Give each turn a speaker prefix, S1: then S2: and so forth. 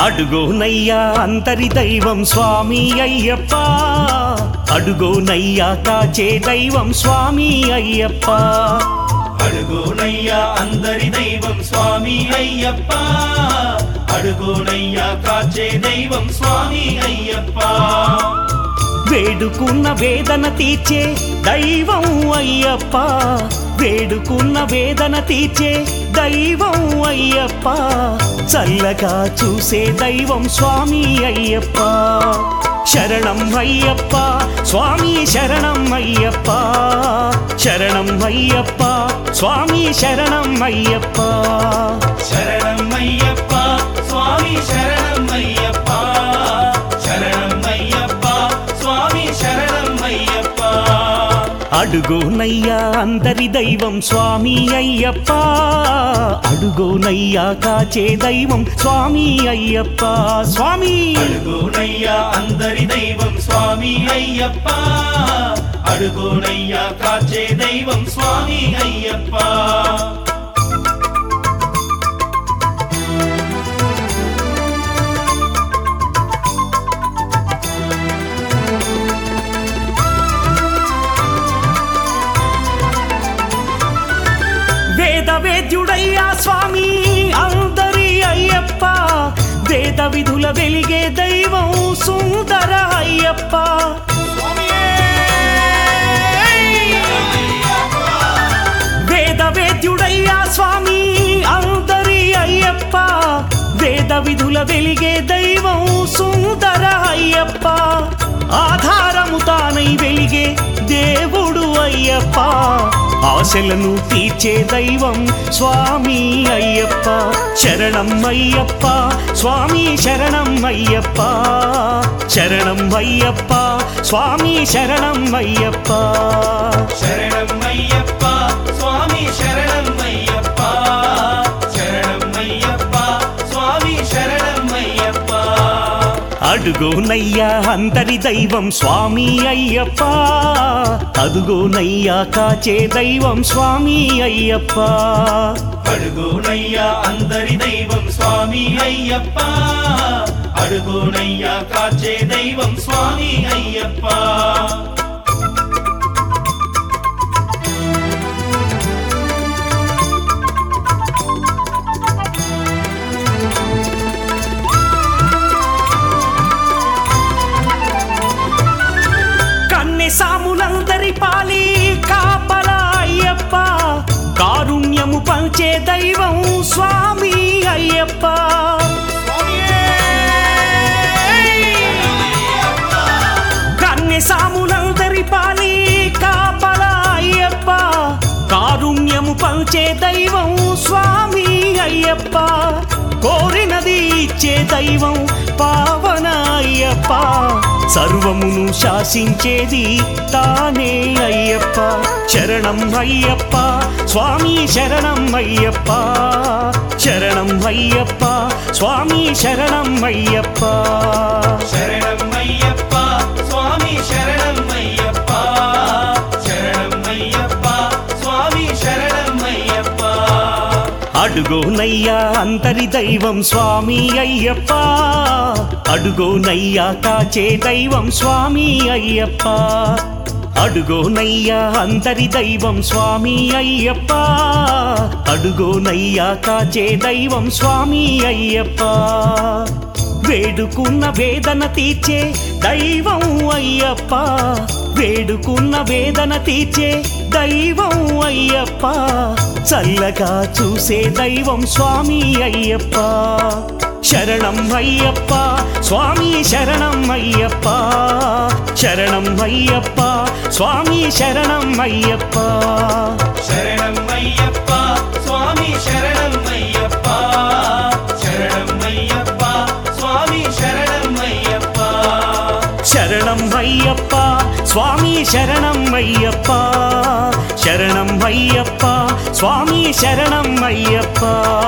S1: అడుగోనయ్యా అందరి దైవం స్వామి అయ్యప్ప, అడుగోనయ్యా కాచే దైవం స్వామి అయ్యప్ప.
S2: అడుగోనయ్యా అందరి దైవం స్వామి అయ్యప్ప, అడుగోనయ్యా కాచే దైవం స్వామి అయ్యప్ప.
S1: వేడుకున్న వేదన తీర్చే దైవం అయ్యప్ప, వేడుకున్న వేదన తీర్చే దైవం అయ్యప్ప, చల్లగా చూసే దైవం స్వామి అయ్యప్ప. శరణం అయ్యప్ప స్వామి శరణం అయ్యప్ప, శరణం అయ్యప్ప స్వామి శరణం అయ్యప్ప.
S2: శరణం అయ్యప్ప స్వామి శరణం అయ్యప్ప, శరణం అయ్యప్ప స్వామి శరణం అయ్యప్ప.
S1: అడుగోనయ్యా అందరి దైవం స్వామి అయ్యప్ప, అడుగోనయ్యా కాచే దైవం స్వామి అయ్యప్ప. స్వామి
S2: అడుగోనయ్యా అందరి దైవం స్వామి అయ్యప్ప, అడుగోనయ్యా కాచే దైవం స్వామి అయ్యప్ప.
S1: వేద్యుడయ్యా స్వామి అందరి అయ్యప్ప, వేద విధుల వెలిగే దైవం సుందర అయ్యప్ప. వేద్యుడయ్యా స్వామి అందరి అయ్యప్ప, వేద విధుల వెలిగే దైవం సుందర అయ్యప్ప. ఆధారము తానై వెలిగే దేవుడు అయ్యప్ప, ఆశలను తీర్చే దైవం స్వామి అయ్యప్ప. శరణం అయ్యప్ప స్వామి శరణం అయ్యప్ప, శరణం అయ్యప్ప స్వామి శరణం అయ్యప్ప.
S2: శరణం అయ్యప్ప స్వామి శరణం అయ్యప్ప, శరణం అయ్యప్ప స్వామి శరణం అయ్యప్ప.
S1: అడుగోనయ్యా అందరి దైవం స్వామి అయ్యప్ప, అదుగోనయ్యా కాచే దైవం స్వామి అయ్యప్ప.
S2: అడుగోనయ్యా అందరి దైవం స్వామి అయ్యప్ప, అడుగోనయ్యా కాచే దైవం స్వామి అయ్యప్ప.
S1: సాములందరి పాలి కాపల అయ్యప్ప, కారుణ్యము పంచే దైవం స్వామి అయ్యప్ప. కన్నె సాములందరి పాలి కాపల అయ్యప్ప, కారుణ్యము పంచే దైవం స్వామి అయ్యప్ప. కోరినది ఇచ్చే దైవం పావన అయ్యప్ప, సర్వమును శాసించేది తానే అయ్యప్ప. శరణం అయ్యప్ప స్వామి శరణం అయ్యప్ప, శరణం అయ్యప్ప స్వామి శరణం అయ్యప్ప.
S2: శరణం అయ్యప్ప స్వామి శరణం అయ్యప్ప, శరణం అయ్యప్ప స్వామి శరణం అయ్యప్ప.
S1: అడుగోనయ్యా అందరి దైవం స్వామి అయ్యప్ప, అడుగోనయ్యా కాచే దైవం స్వామి అయ్యప్ప. అడుగోనయ్యా అందరి దైవం స్వామి అయ్యప్ప, అడుగోనయ్యా కాచే దైవం స్వామి అయ్యప్ప. వేడుకున్న వేదన తీర్చే దైవం అయ్యప్ప, వేడుకున్న వేదన తీర్చే దైవం అయ్యప్ప, చల్లగా చూసే దైవం స్వామి అయ్యప్ప. శరణం అయ్యప్ప స్వామి శరణం అయ్యప్ప, శరణం అయ్యప్ప స్వామి శరణం అయ్యప్ప.
S2: శరణం అయ్యప్ప స్వామి శరణం అయ్యప్ప, శరణం అయ్యప్ప స్వామి శరణం అయ్యప్ప.
S1: శరణం అయ్యప్ప స్వామి శరణం అయ్యప్ప, శరణం అయ్యప్ప స్వామి శరణం అయ్యప్ప.